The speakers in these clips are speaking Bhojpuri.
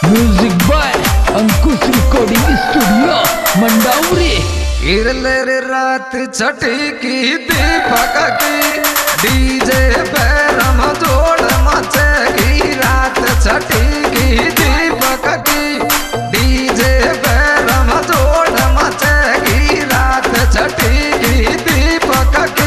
Music by Ankush recording studio Mandauri. इरले रात छठी की दीपक की डीजे पैरम जोड़ मचेगी रात छठी की दीपक की डीजे पैरम जोड़ मचेगी रात छठी की दीपक की।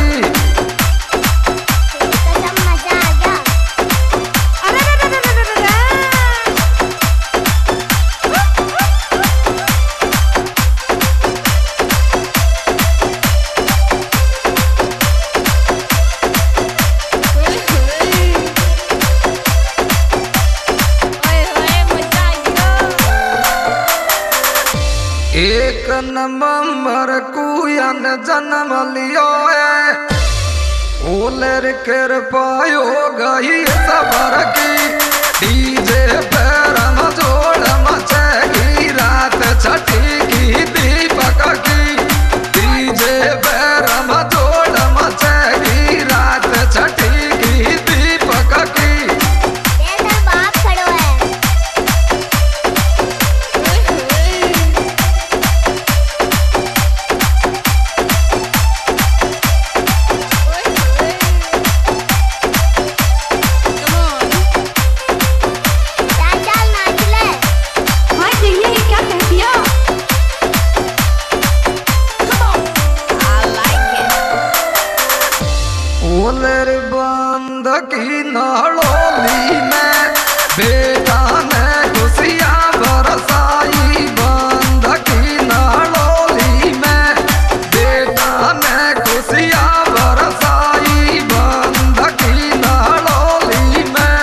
एक नवंबर को यन जन्म लियो है ओलर कर पायो गई सबर की डीजे पैरम जोड़ मचेगी रात छठी की दीपक की डीजे पैरम जोड़ मचेगी रात छठी की दीपक की। ओलर बंद की नाड़ोली में बेटा ने खुशियां बरसाई बंद की नाड़ोली में बेटा ने खुशियां बरसाई बंद की नाड़ोली में।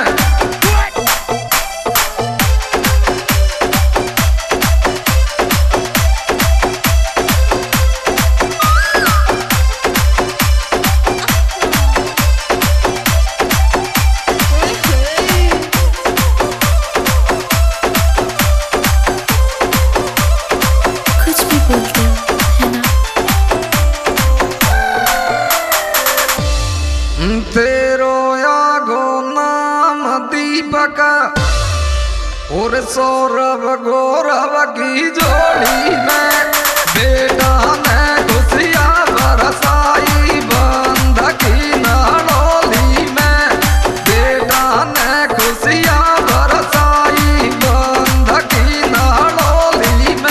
तेरो यागो नाम दीपक और सौरभ गौरव की जोड़ी में बेटा ने खुशियां बरसाई बंद की नाड़ोली में बेटा ने खुशियां बरसाई बंद की नाड़ोली में।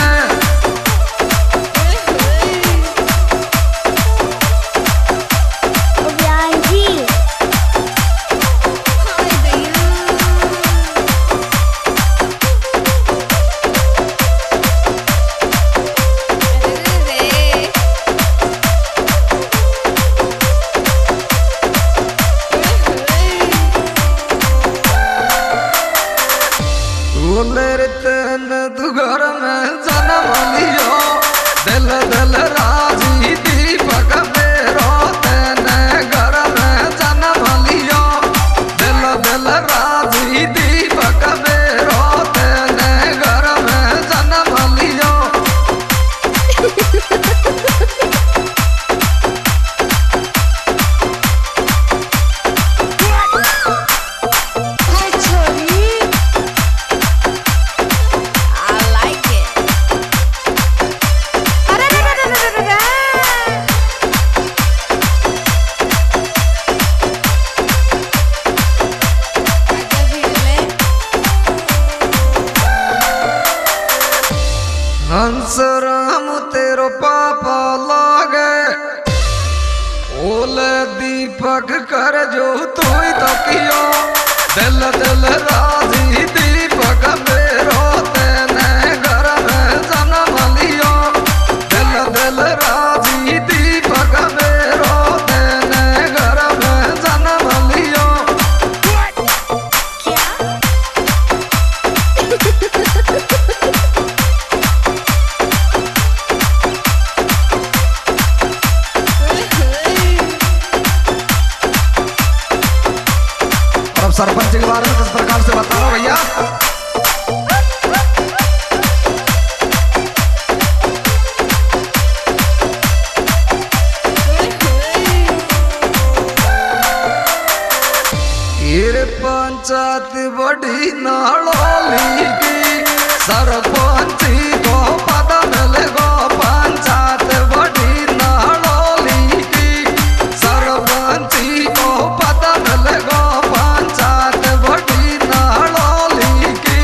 ओलर तेन तू घर में जन्म लियो दिल दिल राजी दीपक मेरो तेने घर में जन्म लियो दिल दिल राजी दीपक मेरो तेने घर में जन्म लियो। हंसराम तेरो पापा लागे ओले दीपक कर जो तू तो कियो दिल दिल राजी दीपक मेरो तेने घर में जन्म लियो दिल दिल राजी दीपक मेरो तेने घर में जन्म लियो। सरपंच के बारे में किस प्रकार से बता रहा भैया। पंचायत बड़ी नाड़ोली की सरपंची को पद मिले गो पंचायत बड़ी नाड़ोली की सरपंची को पद मिले गो पंचायत बड़ी नाड़ोली की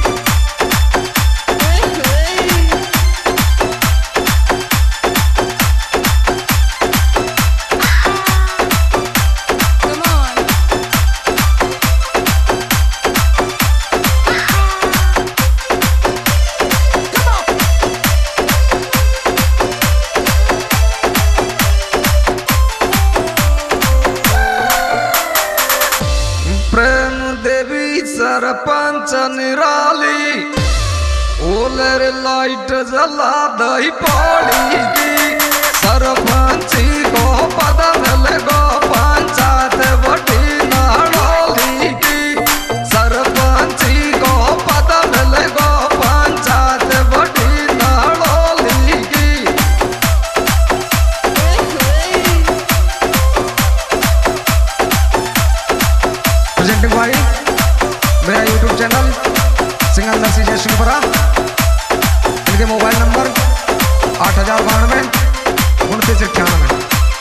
प्रेम देवी सरपंच निराली ओलर लाइट जला दही पौड़ी की सरपंची को पद मिले गो पंचायत बड़ी नाड़ोली की सरपंची को पद मिले गो पंचायत बड़ी नाड़ोली की प्रेजेंटिंग बाय मेरा YouTube channel singer Narsi Jaishankara. इनके मोबाइल नंबर 8092 2998।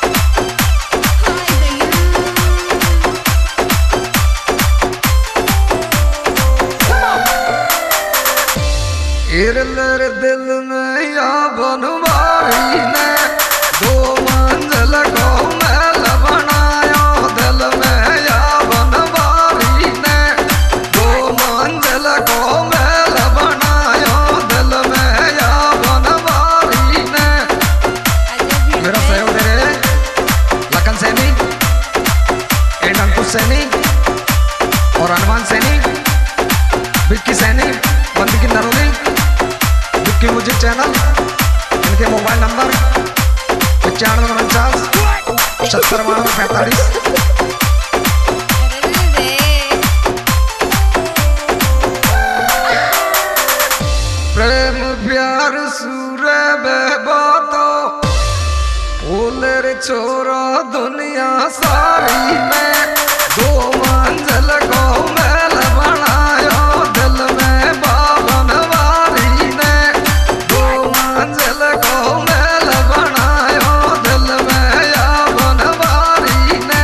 इरलर दिल में या बनवारी ने 2 मंजिल को महल बनाया दिल में या बनवारी ने 2 मंजिल को महल बनाया दिल में या बनवारी ने। मेरा सहयोग दे रहे लखन सैनी एंड अंकुश सैनी और हनुमान सैनी विक्की सैनी बंदी की नरोली विक्की म्यूजिक चैनल। इनके मोबाइल नंबर 9549 7745। प्रेम प्यार सूरे बेबातो ओलर छोरा दुनिया सारी में 2 मंजिल को महल बनाया दिल में बावन वारी ने 2 मंजिल को महल बनाया दिल में यावन वारी ने।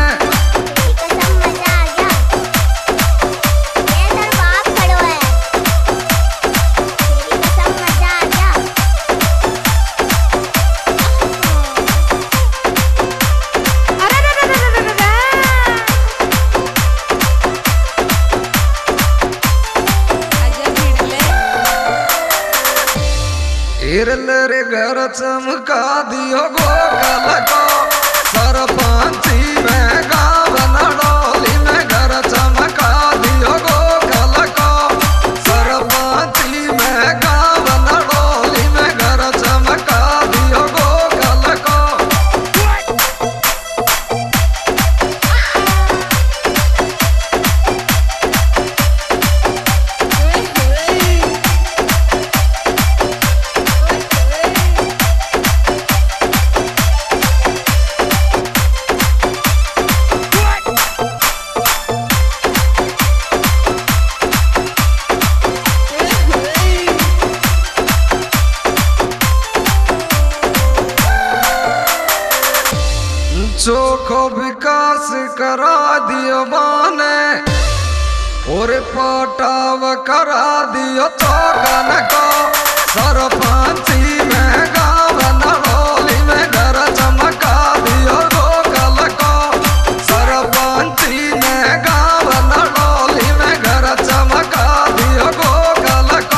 इरलर घर चमका दियो गोकल को सरपंची में गाँव नड़ोली में घर चमका दियो गोकल को सरपंची में गाँव नड़ोली में घर चमका दियो गोकल को। चोखो विकास करा दियो बाने और पटाव करा दियो चौकन को सरपंची में गाँव नड़ोली में घर चमका दियो गोकल को सरपंची में गाँव नड़ोली में घर चमका दियो गोकल को।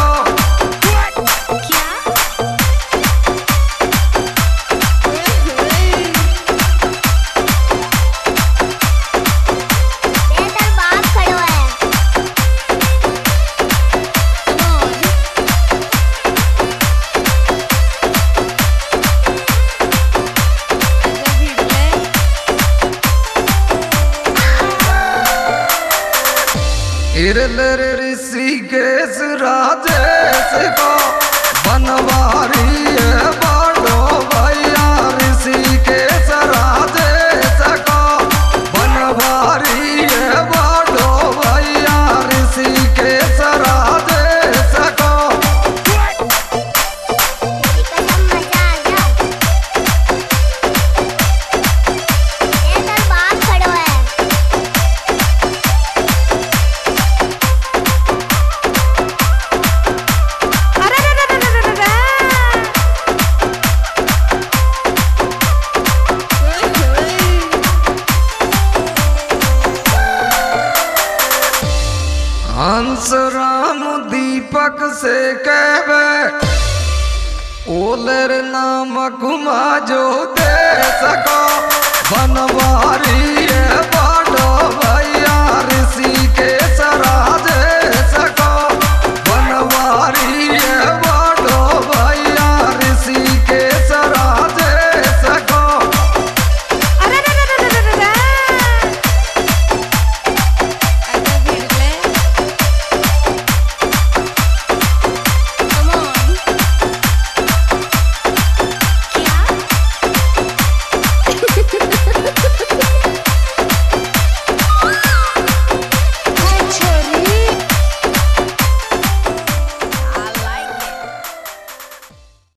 इरलर ऋषिकेश राजेश को बनवारी बाडो भैया ऋषिकेश राजेश को बनवारी बाडो भैया ऋषिकेश राजेश को। हंस राम दीपक से कहवे ओलर नाम घुमा जो दे सको बनवारी